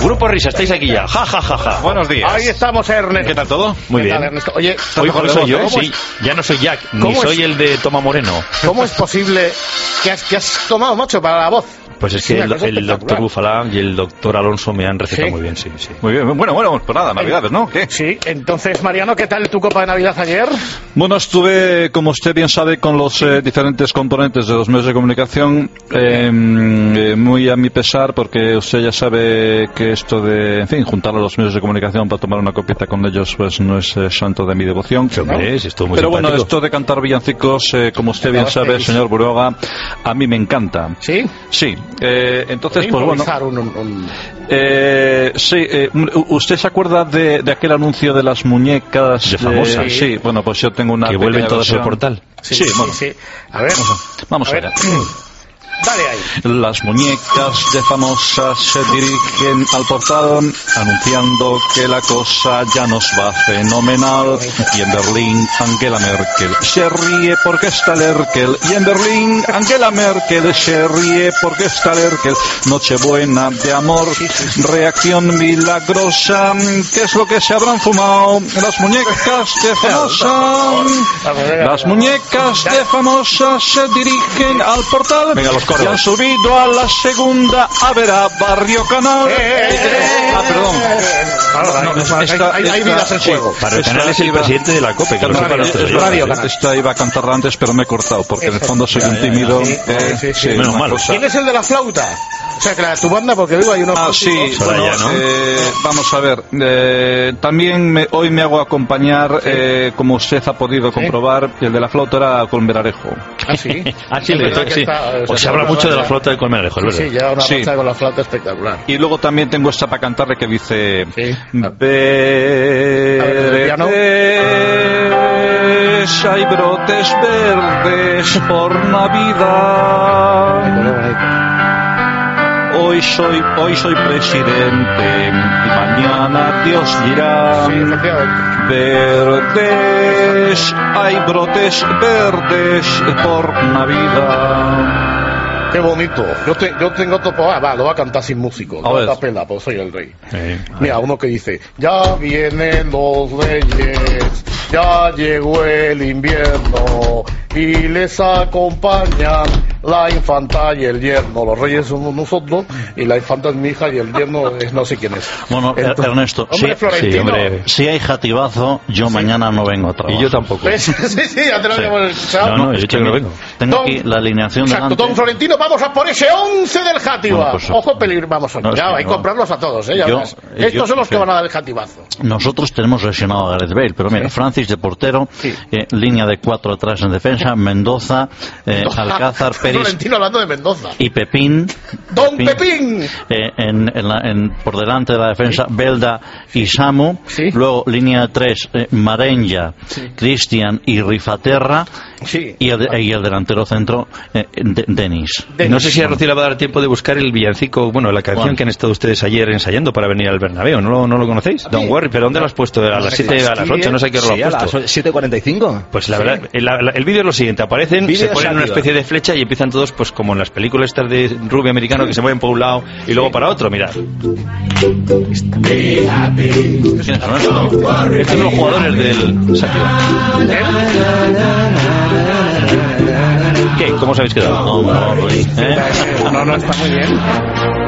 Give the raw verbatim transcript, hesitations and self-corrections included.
Grupo Risa, estáis aquí ya. Ja, ja, ja, ja. Buenos días. Ahí estamos, Ernesto. ¿Qué tal todo? Muy ¿Qué bien. tal, Ernesto? Oye, Hoy mejor soy yo, ¿cómo sí. es, Ya no soy Jack, ni ¿Cómo soy es? el de Toma Moreno. ¿Cómo es posible que has, que has tomado, macho, para la voz? Pues es Es que una el, cosa el doctor espectacular. Bufalá y el doctor Alonso me han recetado ¿Sí? muy bien, sí, sí. Muy bien. Bueno, bueno, pues nada, Navidades, ¿no? ¿Qué? Sí, entonces, Mariano, ¿qué tal tu copa de Navidad ayer? Bueno, estuve, como usted bien sabe, con los eh, diferentes componentes de los medios de comunicación, eh, eh, muy a mi pesar, porque usted ya sabe que esto de, en fin, juntar a los medios de comunicación para tomar una copita con ellos, pues no es eh, santo de mi devoción. Sí, hombre, sí, estuvo muy Pero bueno, simpático. esto de cantar villancicos, eh, como usted bien sabe, señor Buruaga, a mí me encanta. ¿Sí? Sí, eh, entonces, pues bueno. Improvisar un, un, un... Eh, sí, eh, ¿usted se acuerda de, de aquel anuncio de las muñecas? De famosa. Sí, bueno, pues yo tengo una Que pequeña vuelven todas al versión. portal. Sí, Sí, sí, bueno. sí. A ver, Vamos a a ver. ver. Dale ahí. Las muñecas de famosas se dirigen al portal anunciando que la cosa ya nos va fenomenal. Y en Berlín Angela Merkel se ríe porque está Lerkel. Y en Berlín Angela Merkel se ríe porque está Lerkel. Nochebuena de amor, reacción milagrosa. ¿Qué es lo que se habrán fumado? Las muñecas de famosas. Las muñecas de famosas se dirigen al portal. Venga, los coros. Y han subido a la segunda a ver a Barrio Canal. Ah, perdón. Claro, No, hay, es- hay- esta- hay- hay esta- vidas en sí. juego. Para el Esta canal es el iba- presidente de la COPE, que lo Perdón, sepan los es- televidentes. Radio Canal. Esta iba a cantar antes, pero me he cortado, porque en el fondo soy un tímido. Sí, eh, sí, sí. Menos una mal. cosa- ¿Quién es el de la flauta? O sea, que la, tu banda, porque digo, hay unos... Ah, sí, músicos. Para bueno, allá, ¿no? eh, vamos a ver. eh, también me- hoy me hago acompañar, eh, como usted ha podido comprobar, el de la flauta era Colmerarejo. Ah, sí. Ah, sí, Es le- verdad que sí. está- o sea, Pues se habla una mucho de la racha- flauta de Colmenarejo, es Sí, verdad. ya una Sí. racha con la flauta espectacular. Y luego también tengo esta para cantarle que dice: Sí. Verdes, piano. hay brotes verdes por Navidad. Hoy soy, hoy soy presidente y mañana Dios dirá: Sí, efectivamente. verdes, hay brotes verdes por Navidad. Qué bonito. Yo, te- yo tengo topo. Ah, va, lo va a cantar sin músico. A No ver. da pena, pues soy el rey. Sí. Mira, uno que dice: ya vienen los reyes, ya llegó el invierno y les acompañan la infanta y el yerno. Los reyes somos nosotros y la infanta es mi hija y el yerno es no sé quién es. Bueno, Entonces- Ernesto, Hombre, sí, Florentino. sí, hombre. si hay jatibazo, yo mañana no vengo a trabajar. Y yo tampoco. ¿Ves? Sí, sí, ya te lo Sí. habíamos escuchado. No, no, he dicho que no vengo. Tengo Don- aquí la alineación Exacto, delante. don Florentino, vamos a por ese once del Játiva. Bueno, pues, Ojo, peligro, vamos a no, es ya, que hay que no. comprarlos a todos, ¿eh? Ya Yo- verás. eh, Estos yo- son los que sí. van a dar el Jativazo. Nosotros tenemos lesionado a Gareth Bale, pero mira, Francis de portero, Sí. eh, línea de cuatro atrás en defensa, Mendoza, eh, Alcázar, Peris Florentino hablando de Mendoza. y Pepín. ¡Don Pepín! eh, en, en la- en- por delante de la defensa, Belda y Samu. Sí. Luego, línea de tres, eh, Marenja, Cristian y Rifaterra. Sí. Y el, y el delantero centro, eh, De- Denis. Denis. No sé si a Rocío le va a dar tiempo de buscar el villancico, bueno, la canción Bueno. que han estado ustedes ayer ensayando para venir al Bernabéu. ¿No lo, no lo conocéis? Don't worry, pero ¿dónde lo has puesto? ¿A las siete, a las ocho? No sé a qué hora lo Sí, a has puesto. las siete cuarenta y cinco. Pues la verdad, el, la- el vídeo es lo siguiente, aparecen, Vídeo se ponen una sátiva. especie de flecha y empiezan todos, pues como en las películas estas de rubio americano que se mueven por un lado y luego para otro, mirad. ¿Quiénes son estos? Estos son los jugadores del Sátiva. ¿Qué? ¿Cómo os habéis quedado? No, no, no, ¿eh? No, no, está muy bien.